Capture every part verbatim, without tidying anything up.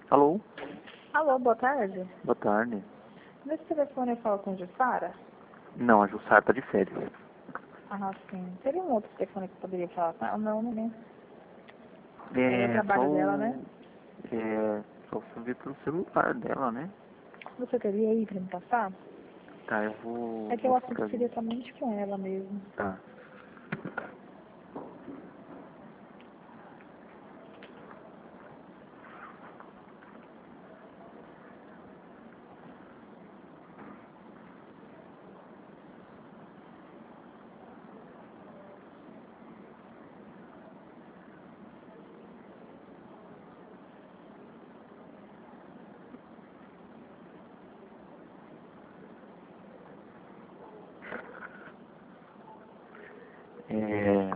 Alô? Alô, boa tarde. Boa tarde. Nesse telefone eu falo com Jussara? Não, a Jussara tá de férias. Ah, sim. Teria um outro telefone que eu poderia falar com ela? Não, né? É o É, trabalho só dela, o... né? É, só se ver pelo celular dela, né? Você teria aí pra me passar? Tá, eu vou... É que vou o assunto ficar seria vendo. somente com ela mesmo. Tá. É...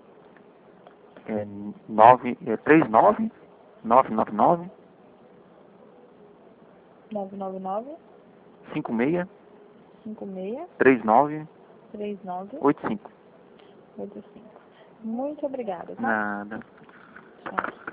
É nove... É três nove? nove nove nove? nove nove nove, cinco seis? cinco seis, três nove? três nove, oito cinco. oito cinco. Muito obrigada, tá? Nada. Tchau.